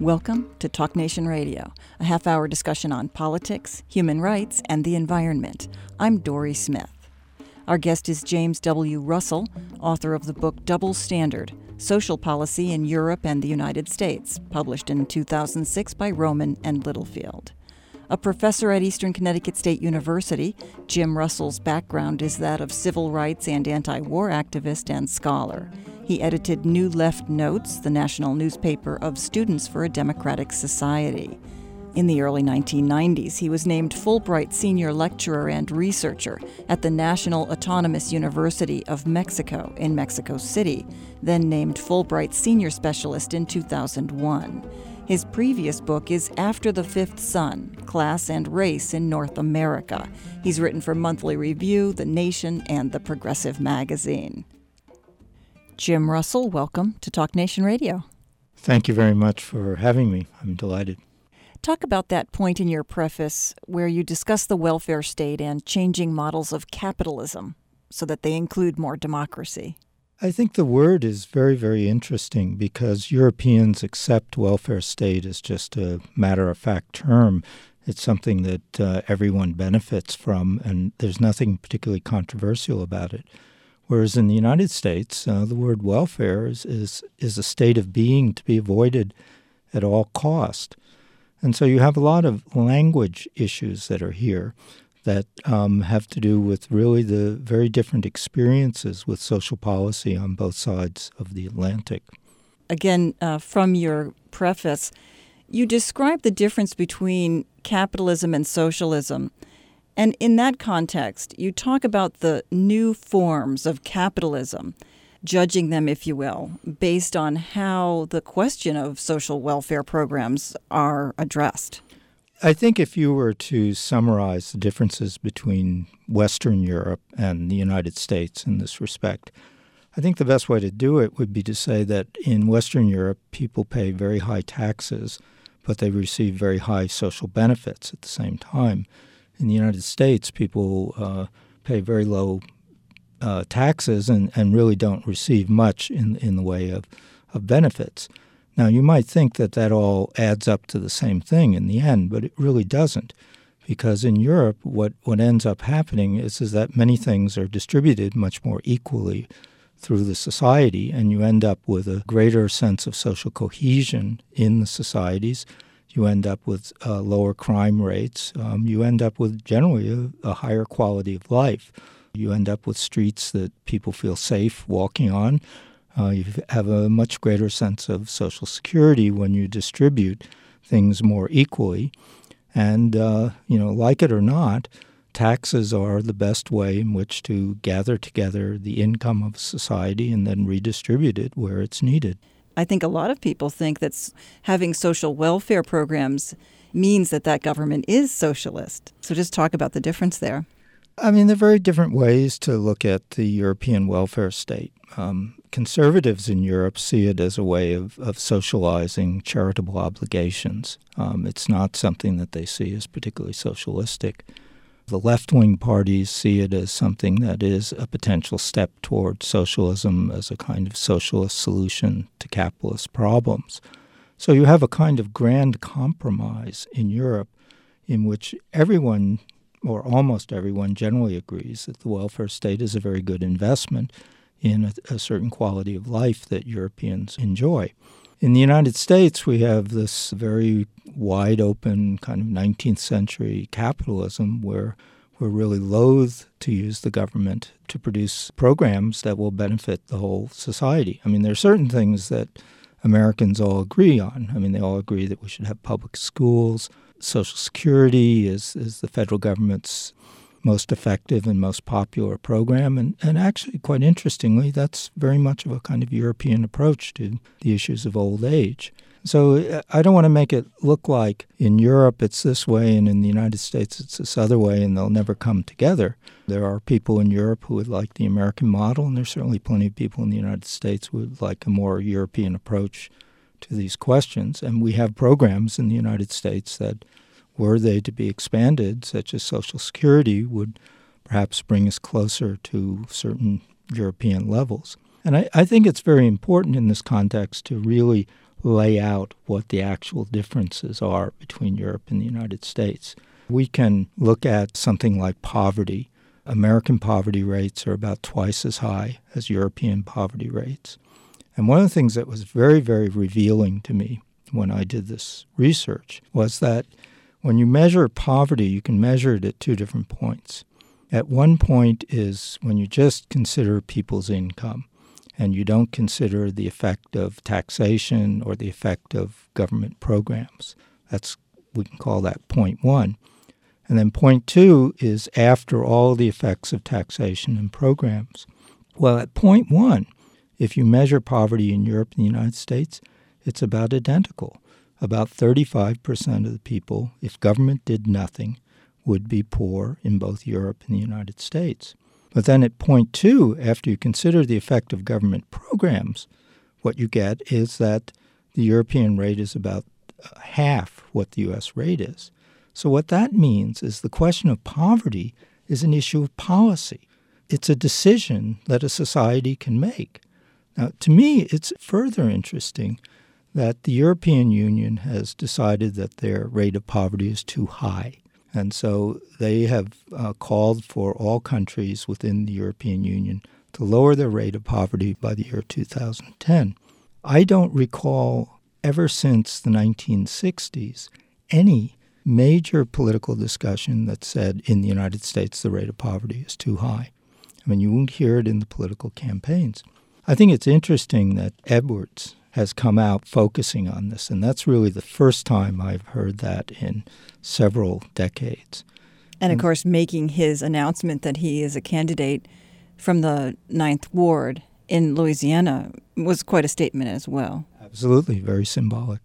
Welcome to Talk Nation Radio, a half-hour discussion on politics, human rights, and the environment. I'm Dory Smith. Our guest is James W. Russell, author of the book Double Standard, Social Policy in Europe and the United States, published in 2006 by Rowman and Littlefield. A professor at Eastern Connecticut State University, Jim Russell's background is that of civil rights and anti-war activist and scholar. He edited New Left Notes, the national newspaper of Students for a Democratic Society. In the early 1990s, he was named Fulbright Senior Lecturer and Researcher at the National Autonomous University of Mexico in Mexico City, then named Fulbright Senior Specialist in 2001. His previous book is After the Fifth Sun, Class and Race in North America. He's written for Monthly Review, The Nation, and The Progressive Magazine. Jim Russell, welcome to Talk Nation Radio. Thank you very much for having me. I'm delighted. Talk about that point in your preface where you discuss the welfare state and changing models of capitalism so that they include more democracy. I think the word is very, very interesting because Europeans accept welfare state as just a matter-of-fact term. It's something that everyone benefits from, and there's nothing particularly controversial about it. Whereas in the United States, the word welfare is a state of being to be avoided at all cost. And so you have a lot of language issues that are here that have to do with really the very different experiences with social policy on both sides of the Atlantic. Again, from your preface, you describe the difference between capitalism and socialism. And in that context, you talk about the new forms of capitalism, judging them, if you will, based on how the question of social welfare programs are addressed. I think if you were to summarize the differences between Western Europe and the United States in this respect, I think the best way to do it would be to say that in Western Europe, people pay very high taxes, but they receive very high social benefits at the same time. In the United States, people pay very low taxes and really don't receive much in the way of benefits. Now, you might think that all adds up to the same thing in the end, but it really doesn't, because in Europe, what ends up happening is that many things are distributed much more equally through the society, and you end up with a greater sense of social cohesion in the societies. You end up with lower crime rates. You end up with generally a higher quality of life. You end up with streets that people feel safe walking on. You have a much greater sense of social security when you distribute things more equally. And, like it or not, taxes are the best way in which to gather together the income of society and then redistribute it where it's needed. I think a lot of people think that having social welfare programs means that government is socialist. So just talk about the difference there. I mean, there are very different ways to look at the European welfare state. Conservatives in Europe see it as a way of socializing charitable obligations. It's not something that they see as particularly socialistic. The left-wing parties see it as something that is a potential step toward socialism as a kind of socialist solution to capitalist problems. So you have a kind of grand compromise in Europe in which everyone, or almost everyone, generally agrees that the welfare state is a very good investment in a certain quality of life that Europeans enjoy. In the United States, we have this very wide-open kind of 19th century capitalism where we're really loath to use the government to produce programs that will benefit the whole society. I mean, there are certain things that Americans all agree on. I mean, they all agree that we should have public schools. Social Security is the federal government's most effective and most popular program. And actually, quite interestingly, that's very much of a kind of European approach to the issues of old age. So I don't want to make it look like in Europe it's this way and in the United States it's this other way and they'll never come together. There are people in Europe who would like the American model, and there's certainly plenty of people in the United States who would like a more European approach to these questions. And we have programs in the United States that, were they to be expanded, such as Social Security, would perhaps bring us closer to certain European levels. And I think it's very important in this context to really lay out what the actual differences are between Europe and the United States. We can look at something like poverty. American poverty rates are about twice as high as European poverty rates. And one of the things that was very, very revealing to me when I did this research was that when you measure poverty, you can measure it at two different points. At one point is when you just consider people's income, and you don't consider the effect of taxation or the effect of government programs. We can call that point one. And then point two is after all the effects of taxation and programs. Well, at point one, if you measure poverty in Europe and the United States, it's about identical. About 35% of the people, if government did nothing, would be poor in both Europe and the United States. But then at point two, after you consider the effect of government programs, what you get is that the European rate is about half what the U.S. rate is. So what that means is the question of poverty is an issue of policy. It's a decision that a society can make. Now, to me, it's further interesting that the European Union has decided that their rate of poverty is too high. And so they have called for all countries within the European Union to lower their rate of poverty by the year 2010. I don't recall ever since the 1960s any major political discussion that said in the United States the rate of poverty is too high. I mean, you won't hear it in the political campaigns. I think it's interesting that Edwards has come out focusing on this, and that's really the first time I've heard that in several decades. And, of course, making his announcement that he is a candidate from the 9th Ward in Louisiana was quite a statement as well. Absolutely, very symbolic.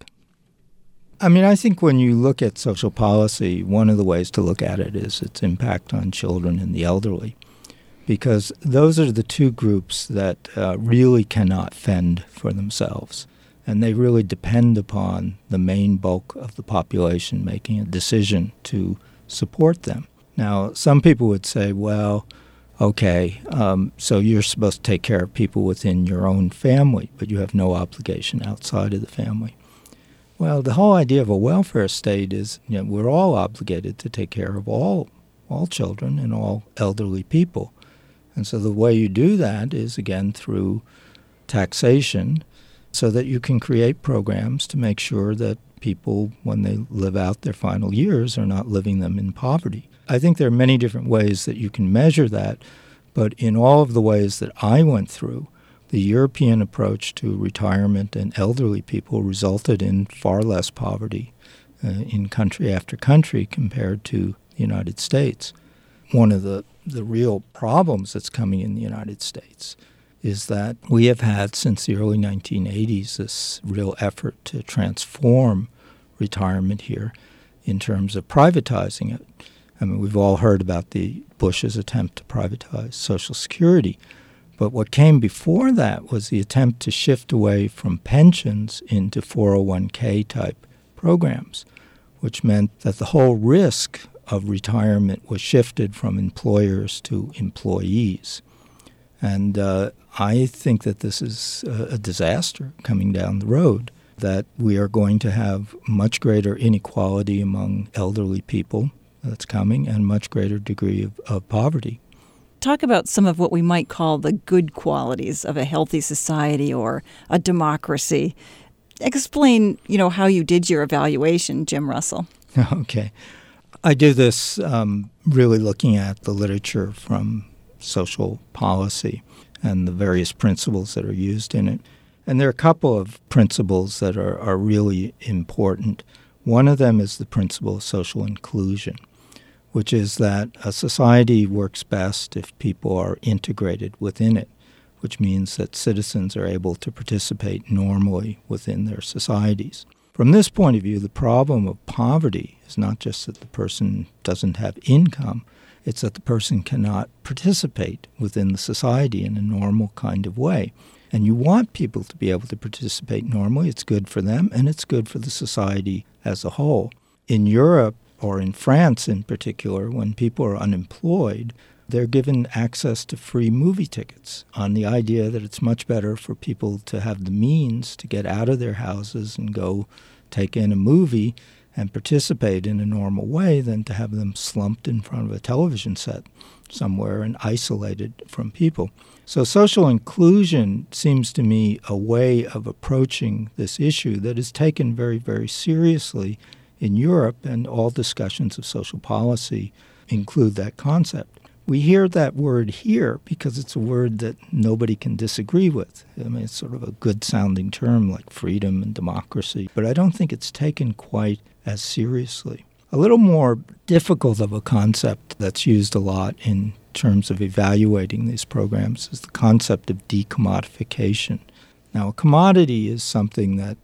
I mean, I think when you look at social policy, one of the ways to look at it is its impact on children and the elderly, because those are the two groups that really cannot fend for themselves, and they really depend upon the main bulk of the population making a decision to support them. Now, some people would say, well, okay, so you're supposed to take care of people within your own family, but you have no obligation outside of the family. Well, the whole idea of a welfare state is, we're all obligated to take care of all children and all elderly people. And so the way you do that is, again, through taxation, so that you can create programs to make sure that people, when they live out their final years, are not living them in poverty. I think there are many different ways that you can measure that, but in all of the ways that I went through, the European approach to retirement and elderly people resulted in far less poverty in country after country compared to the United States. One of the real problems that's coming in the United States is that we have had since the early 1980s this real effort to transform retirement here in terms of privatizing it. I mean, we've all heard about the Bush's attempt to privatize Social Security. But what came before that was the attempt to shift away from pensions into 401k type programs, which meant that the whole risk of retirement was shifted from employers to employees. And I think that this is a disaster coming down the road, that we are going to have much greater inequality among elderly people that's coming and much greater degree of poverty. Talk about some of what we might call the good qualities of a healthy society or a democracy. Explain, how you did your evaluation, Jim Russell. Okay. I do this really looking at the literature from social policy and the various principles that are used in it. And there are a couple of principles that are really important. One of them is the principle of social inclusion, which is that a society works best if people are integrated within it, which means that citizens are able to participate normally within their societies. From this point of view, the problem of poverty is not just that the person doesn't have income, it's that the person cannot participate within the society in a normal kind of way. And you want people to be able to participate normally. It's good for them, and it's good for the society as a whole. In Europe, or in France in particular, when people are unemployed, they're given access to free movie tickets on the idea that it's much better for people to have the means to get out of their houses and go take in a movie and participate in a normal way than to have them slumped in front of a television set somewhere and isolated from people. So social inclusion seems to me a way of approaching this issue that is taken very, very seriously in Europe, and all discussions of social policy include that concept. We hear that word here because it's a word that nobody can disagree with. I mean, it's sort of a good-sounding term like freedom and democracy, but I don't think it's taken quite as seriously. A little more difficult of a concept that's used a lot in terms of evaluating these programs is the concept of decommodification. Now, a commodity is something that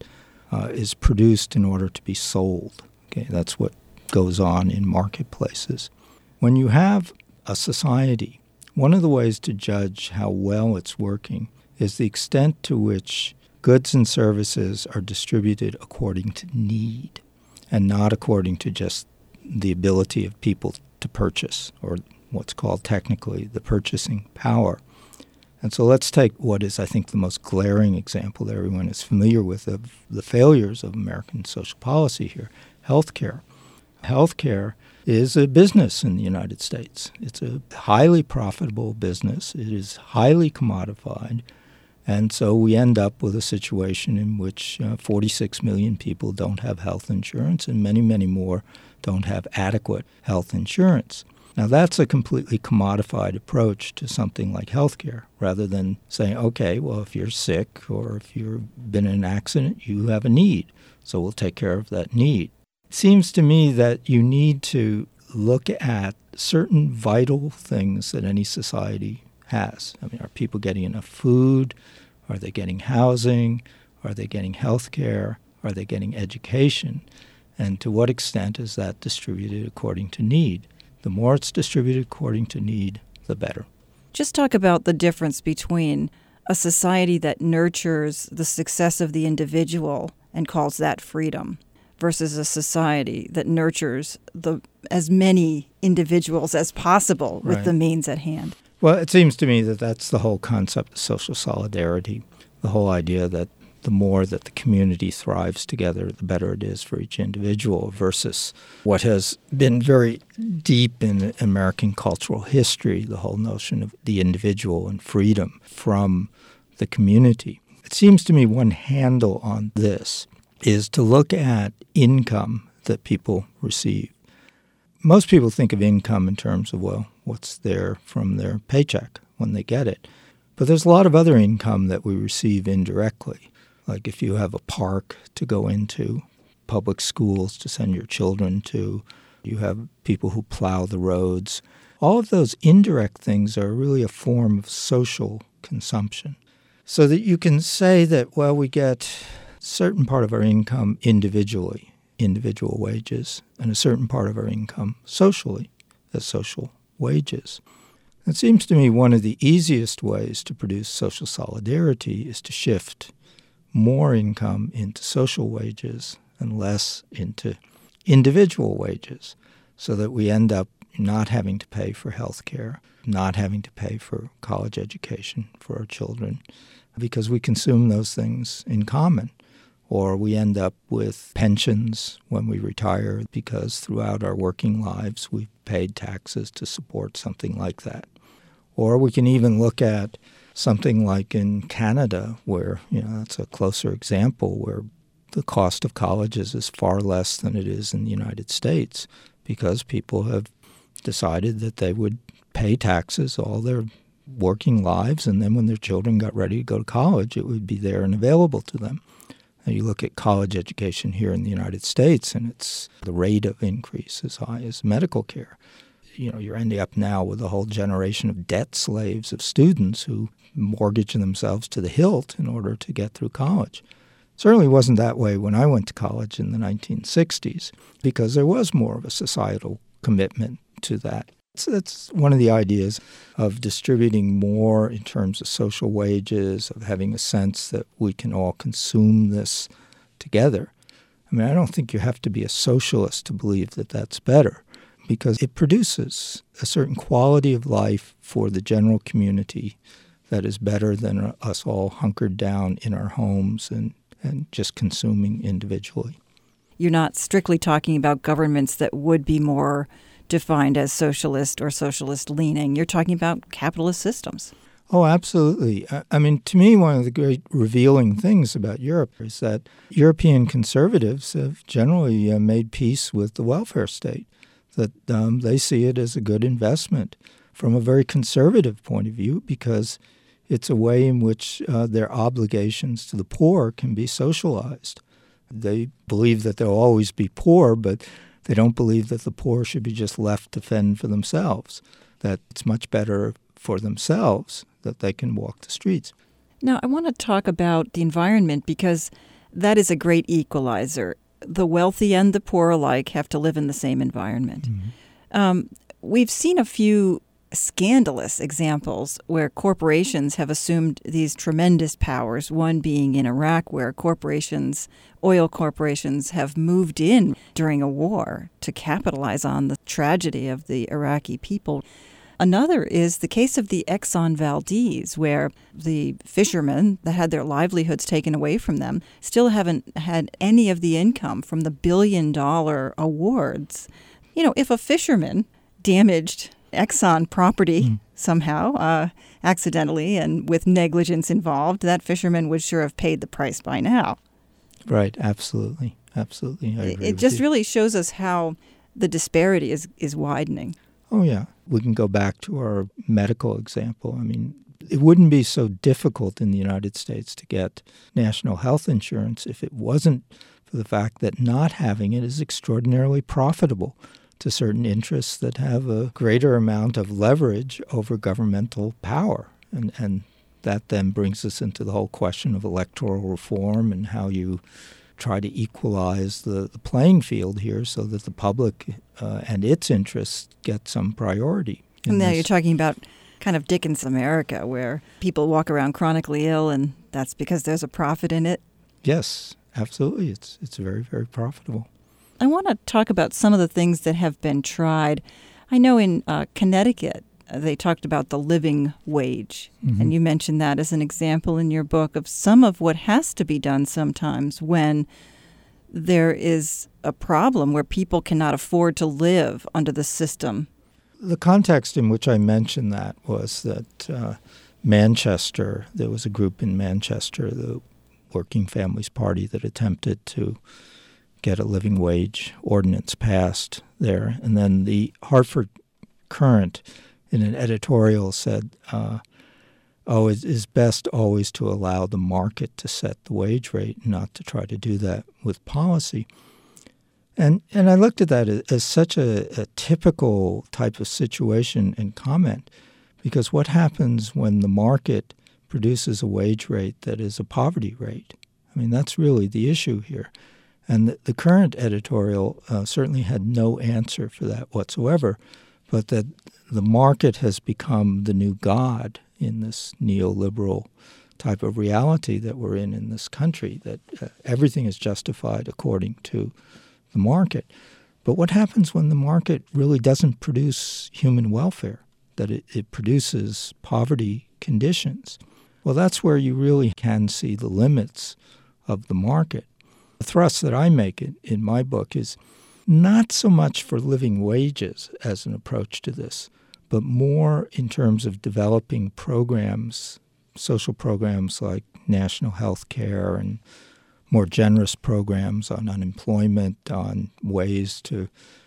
is produced in order to be sold. Okay, that's what goes on in marketplaces. When you have a society, one of the ways to judge how well it's working is the extent to which goods and services are distributed according to need and not according to just the ability of people to purchase, or what's called technically the purchasing power. And so let's take what is, I think, the most glaring example that everyone is familiar with of the failures of American social policy here, healthcare. Healthcare is a business in the United States. It's a highly profitable business. It is highly commodified. And so we end up with a situation in which 46 million people don't have health insurance and many, many more don't have adequate health insurance. Now, that's a completely commodified approach to something like healthcare, rather than saying, okay, well, if you're sick or if you've been in an accident, you have a need, so we'll take care of that need. It seems to me that you need to look at certain vital things that any society has. I mean, are people getting enough food? Are they getting housing? Are they getting health care? Are they getting education? And to what extent is that distributed according to need? The more it's distributed according to need, the better. Just talk about the difference between a society that nurtures the success of the individual and calls that freedom versus a society that nurtures as many individuals as possible with the means at hand. Well, it seems to me that that's the whole concept of social solidarity, the whole idea that the more that the community thrives together, the better it is for each individual, versus what has been very deep in American cultural history, the whole notion of the individual and freedom from the community. It seems to me one handle on this is to look at income that people receive. Most people think of income in terms of, well, what's there from their paycheck when they get it. But there's a lot of other income that we receive indirectly. Like if you have a park to go into, public schools to send your children to, you have people who plow the roads. All of those indirect things are really a form of social consumption. So that you can say that, well, we get a certain part of our income individually, individual wages, and a certain part of our income socially, as social wages. It seems to me one of the easiest ways to produce social solidarity is to shift more income into social wages and less into individual wages, so that we end up not having to pay for health care, not having to pay for college education for our children, because we consume those things in common. Or we end up with pensions when we retire because throughout our working lives we've paid taxes to support something like that. Or we can even look at something like in Canada, where, that's a closer example, where the cost of colleges is far less than it is in the United States because people have decided that they would pay taxes all their working lives, and then when their children got ready to go to college, it would be there and available to them. Now you look at college education here in the United States, and the rate of increase as high as medical care. You're ending up now with a whole generation of debt slaves of students who mortgage themselves to the hilt in order to get through college. It certainly wasn't that way when I went to college in the 1960s, because there was more of a societal commitment to that. So that's one of the ideas of distributing more in terms of social wages, of having a sense that we can all consume this together. I mean, I don't think you have to be a socialist to believe that that's better, because it produces a certain quality of life for the general community that is better than us all hunkered down in our homes and just consuming individually. You're not strictly talking about governments that would be more defined as socialist or socialist-leaning. You're talking about capitalist systems. Oh, absolutely. I mean, to me, one of the great revealing things about Europe is that European conservatives have generally made peace with the welfare state, that they see it as a good investment from a very conservative point of view because it's a way in which their obligations to the poor can be socialized. They believe that there'll always be poor, but they don't believe that the poor should be just left to fend for themselves, that it's much better for themselves that they can walk the streets. Now, I want to talk about the environment because that is a great equalizer. The wealthy and the poor alike have to live in the same environment. Mm-hmm. We've seen a few scandalous examples where corporations have assumed these tremendous powers, one being in Iraq where oil corporations have moved in during a war to capitalize on the tragedy of the Iraqi people. Another is the case of the Exxon Valdez, where the fishermen that had their livelihoods taken away from them still haven't had any of the income from the billion-dollar awards. You know, if a fisherman damaged Exxon property somehow, accidentally and with negligence involved, that fisherman would sure have paid the price by now. Right, absolutely. Absolutely. I agree it just with you. really shows us how the disparity is widening. Oh, yeah. We can go back to our medical example. I mean, it wouldn't be so difficult in the United States to get national health insurance if it wasn't for the fact that not having it is extraordinarily profitable to certain interests that have a greater amount of leverage over governmental power. And that then brings us into the whole question of electoral reform and how you try to equalize the playing field here so that the public and its interests get some priority. And now you're talking about kind of Dickens America, where people walk around chronically ill, and that's because there's a profit in it. Yes, absolutely. It's very, very profitable. I want to talk about some of the things that have been tried. I know in Connecticut, they talked about the living wage, and you mentioned that as an example in your book of some of what has to be done sometimes when there is a problem where people cannot afford to live under the system. The context in which I mentioned that was that Manchester, there was a group in Manchester, the Working Families Party, that attempted to get a living wage ordinance passed there. And then the Hartford Courant, in an editorial, said, it is best always to allow the market to set the wage rate, not to try to do that with policy. And I looked at that as such a typical type of situation and comment, because what happens when the market produces a wage rate that is a poverty rate? I mean, that's really the issue here. And the current editorial certainly had no answer for that whatsoever, but that the market has become the new god in this neoliberal type of reality that we're in this country, that everything is justified according to the market. But what happens when the market really doesn't produce human welfare, that it produces poverty conditions? Well, that's where you really can see the limits of the market. The thrust that I make in my book is not so much for living wages as an approach to this, but more in terms of developing programs, social programs like national health care and more generous programs on unemployment, on ways to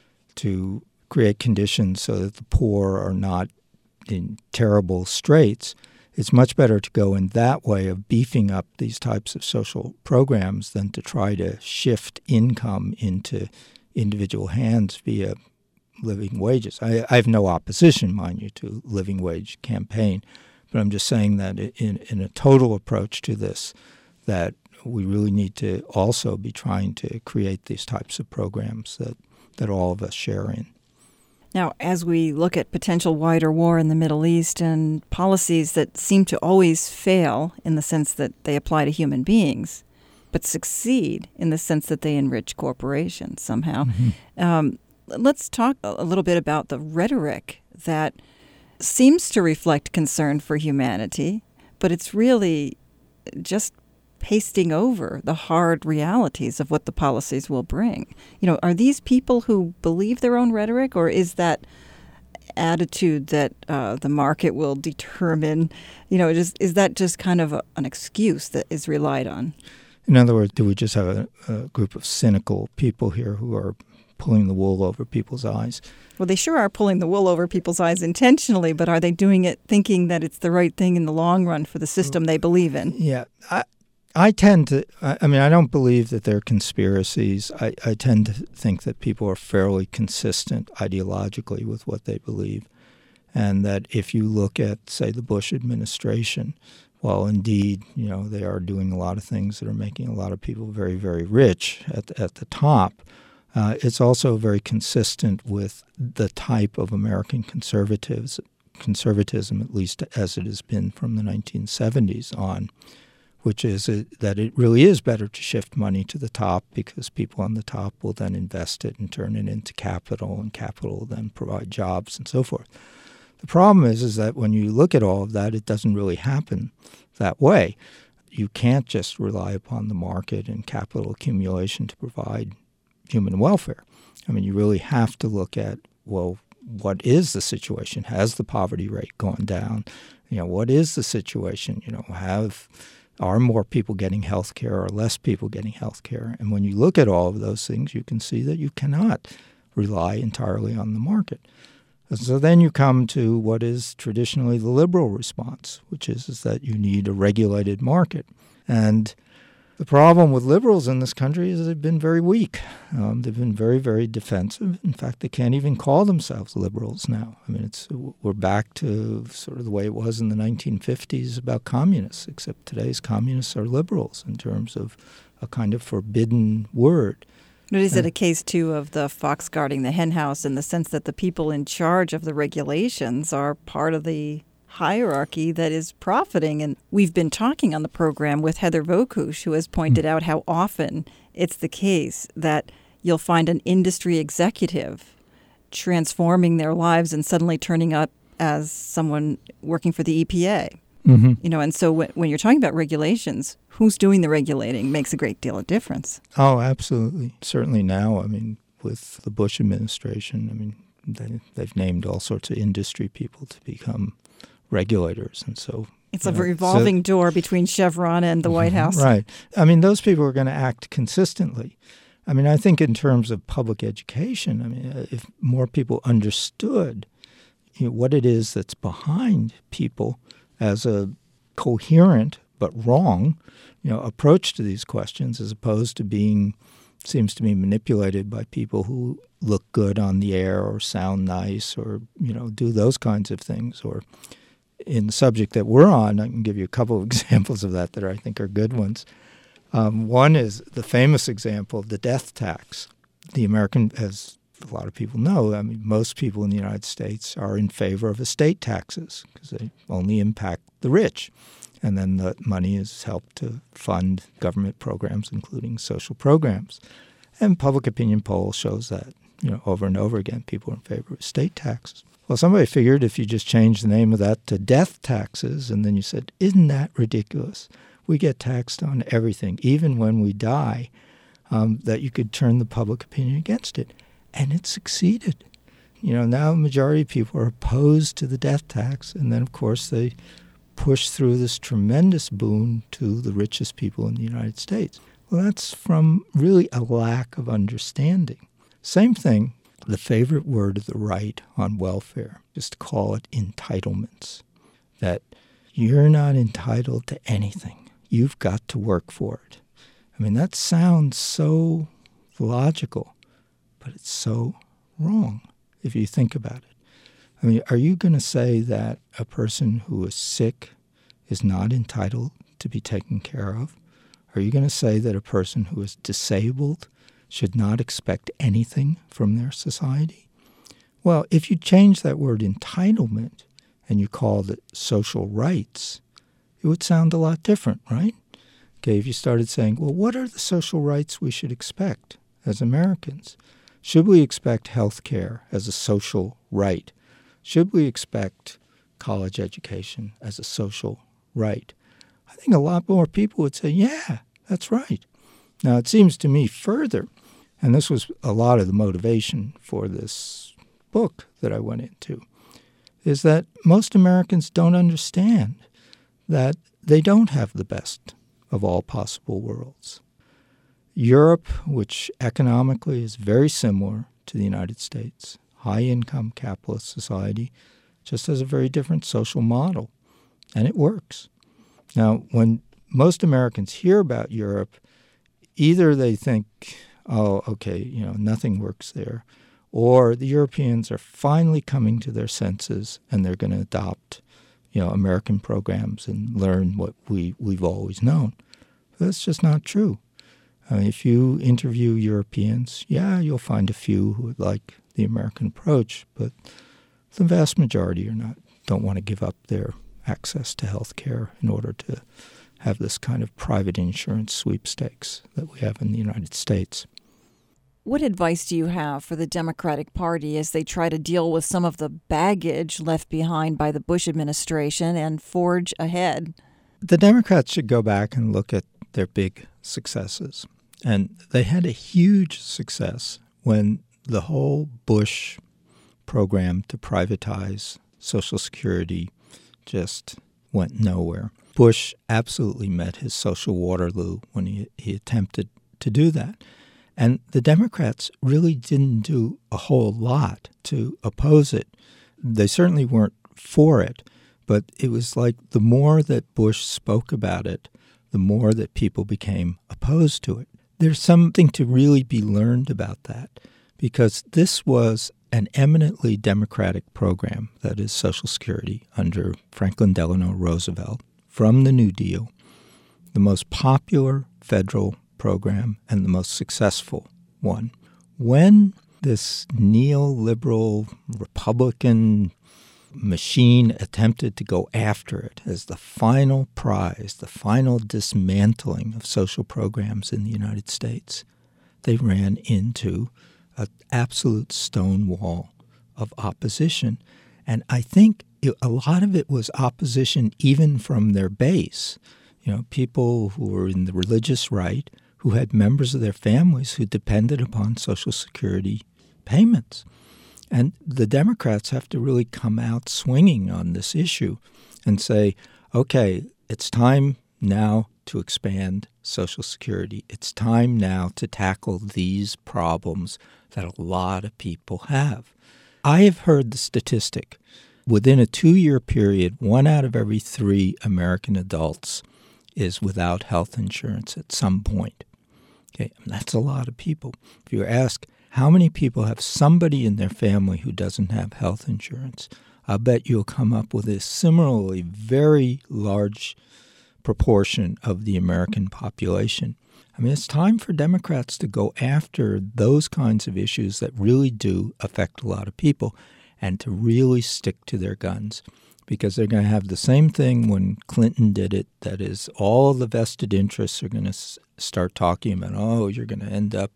create conditions so that the poor are not in terrible straits. It's much better to go in that way of beefing up these types of social programs than to try to shift income into individual hands via living wages. I have no opposition, mind you, to living wage campaign, but I'm just saying that in a total approach to this, that we really need to also be trying to create these types of programs that all of us share in. Now, as we look at potential wider war in the Middle East and policies that seem to always fail in the sense that they apply to human beings, but succeed in the sense that they enrich corporations somehow, Let's talk a little bit about the rhetoric that seems to reflect concern for humanity, but it's really just pasting over the hard realities of what the policies will bring. Are these people who believe their own rhetoric, or is that attitude that the market will determine, is that just kind of an excuse that is relied on? In other words, do we just have a group of cynical people here who are pulling the wool over people's eyes? Well, they sure are pulling the wool over people's eyes intentionally, but are they doing it thinking that it's the right thing in the long run for the system they believe in? Yeah. I tend to, I don't believe that they're conspiracies. I tend to think that people are fairly consistent ideologically with what they believe. And that if you look at, say, the Bush administration, while indeed, they are doing a lot of things that are making a lot of people very, very rich at the top, it's also very consistent with the type of American conservatism, at least as it has been from the 1970s on, which is that it really is better to shift money to the top because people on the top will then invest it and turn it into capital, and capital will then provide jobs and so forth. The problem is that when you look at all of that, it doesn't really happen that way. You can't just rely upon the market and capital accumulation to provide human welfare. You really have to look at, well, what is the situation? Has the poverty rate gone down? What is the situation? Are more people getting health care or less people getting health care? And when you look at all of those things, you can see that you cannot rely entirely on the market. So then you come to what is traditionally the liberal response, which is that you need a regulated market. And the problem with liberals in this country is they've been very weak. They've been very, very defensive. In fact, they can't even call themselves liberals now. We're back to sort of the way it was in the 1950s about communists, except today's communists are liberals in terms of a kind of forbidden word. But is it a case, too, of the fox guarding the hen house in the sense that the people in charge of the regulations are part of the hierarchy that is profiting? And we've been talking on the program with Heather Vokush, who has pointed out how often it's the case that you'll find an industry executive transforming their lives and suddenly turning up as someone working for the EPA. Mm-hmm. And so when you're talking about regulations, who's doing the regulating makes a great deal of difference. Oh, absolutely. Certainly now, with the Bush administration, they've named all sorts of industry people to become regulators. And so it's a revolving door between Chevron and the White House. Right. Those people are going to act consistently. I think in terms of public education, if more people understood what it is that's behind people as a coherent but wrong, approach to these questions, as opposed to seems to be manipulated by people who look good on the air or sound nice or, do those kinds of things. Or in the subject that we're on, I can give you a couple of examples of that I think are good ones. One is the famous example of the death tax. The American, as a lot of people know, most people in the United States are in favor of estate taxes because they only impact the rich. And then the money is helped to fund government programs, including social programs. And public opinion poll shows that, over and over again, people are in favor of estate taxes. Well, somebody figured if you just changed the name of that to death taxes, and then you said, isn't that ridiculous? We get taxed on everything, even when we die, that you could turn the public opinion against it. And it succeeded. Now the majority of people are opposed to the death tax, and then, of course, they push through this tremendous boon to the richest people in the United States. Well, that's from really a lack of understanding. Same thing, the favorite word of the right on welfare, just to call it entitlements, that you're not entitled to anything. You've got to work for it. That sounds so logical, but it's so wrong if you think about it. Are you going to say that a person who is sick is not entitled to be taken care of? Are you going to say that a person who is disabled should not expect anything from their society? Well, if you change that word entitlement and you called it social rights, it would sound a lot different, right? Okay, if you started saying, well, what are the social rights we should expect as Americans? Should we expect health care as a social right? Should we expect college education as a social right? I think a lot more people would say, yeah, that's right. Now, it seems to me further, and this was a lot of the motivation for this book that I went into, is that most Americans don't understand that they don't have the best of all possible worlds. Europe, which economically is very similar to the United States, high-income capitalist society, just has a very different social model, and it works. Now, when most Americans hear about Europe, either they think, oh, okay, nothing works there, or the Europeans are finally coming to their senses and they're going to adopt, American programs and learn what we've always known. But that's just not true. I mean, if you interview Europeans, you'll find a few who would like the American approach, but the vast majority don't want to give up their access to health care in order to have this kind of private insurance sweepstakes that we have in the United States. What advice do you have for the Democratic Party as they try to deal with some of the baggage left behind by the Bush administration and forge ahead? The Democrats should go back and look at their big successes. And they had a huge success when the whole Bush program to privatize Social Security just went nowhere. Bush absolutely met his social Waterloo when he attempted to do that. And the Democrats really didn't do a whole lot to oppose it. They certainly weren't for it, but it was like the more that Bush spoke about it, the more that people became opposed to it. There's something to really be learned about that, because this was an eminently Democratic program, that is Social Security, under Franklin Delano Roosevelt, from the New Deal, the most popular federal program and the most successful one. When this neoliberal Republican machine attempted to go after it as the final prize, the final dismantling of social programs in the United States, they ran into an absolute stone wall of opposition. And I think a lot of it was opposition even from their base. People who were in the religious right who had members of their families who depended upon Social Security payments. And the Democrats have to really come out swinging on this issue and say, okay, it's time now to expand Social Security. It's time now to tackle these problems that a lot of people have. I have heard the statistic. Within a 2-year period, 1 out of every 3 American adults is without health insurance at some point. Okay, and that's a lot of people. If you ask how many people have somebody in their family who doesn't have health insurance, I'll bet you'll come up with a similarly very large proportion of the American population. I mean, it's time for Democrats to go after those kinds of issues that really do affect a lot of people and to really stick to their guns, because they're going to have the same thing when Clinton did it. That is, all the vested interests are going to start talking about, you're going to end up,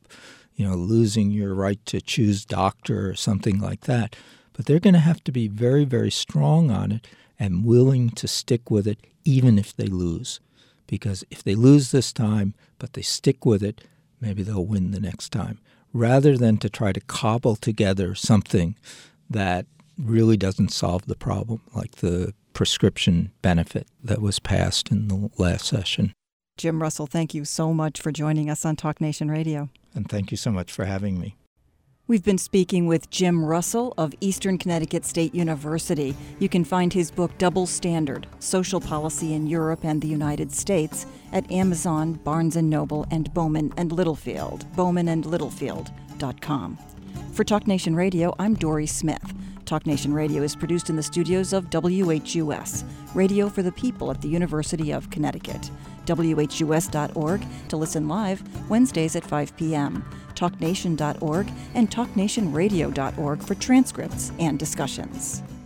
losing your right to choose doctor or something like that. But they're going to have to be very, very strong on it and willing to stick with it even if they lose. Because if they lose this time, but they stick with it, maybe they'll win the next time, rather than to try to cobble together something that really doesn't solve the problem, like the prescription benefit that was passed in the last session. Jim Russell, thank you so much for joining us on Talk Nation Radio. And thank you so much for having me. We've been speaking with Jim Russell of Eastern Connecticut State University. You can find his book, Double Standard, Social Policy in Europe and the United States, at Amazon, Barnes & Noble, and Bowman & Littlefield, bowmanandlittlefield.com. For Talk Nation Radio, I'm Dory Smith. Talk Nation Radio is produced in the studios of WHUS, Radio for the People at the University of Connecticut. WHUS.org to listen live Wednesdays at 5 p.m., TalkNation.org, and TalkNationRadio.org for transcripts and discussions.